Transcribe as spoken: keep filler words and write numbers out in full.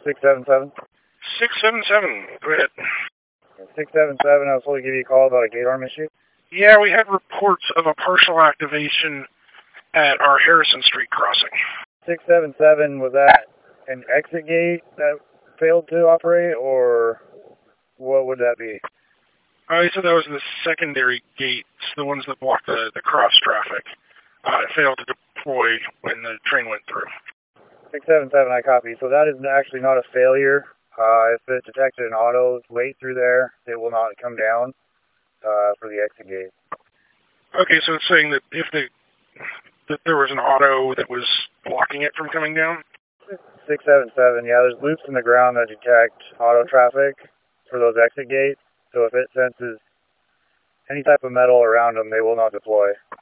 six seven seven? six seven seven, go ahead. six seven seven, I was told to give you a call about a gate arm issue. Yeah, we had reports of a partial activation at our Harrison Street crossing. six seven seven, was that an exit gate that failed to operate, or what would that be? I said that was the secondary gates, the ones that block the, the cross traffic. Uh, it failed to deploy when the train went through. six seven seven, I copy. So that is actually not a failure. Uh, if it detected an auto late through there, it will not come down uh, for the exit gate. Okay, so it's saying that if the that there was an auto that was blocking it from coming down? six seven seven, yeah, there's loops in the ground that detect auto traffic for those exit gates. So if it senses any type of metal around them, they will not deploy.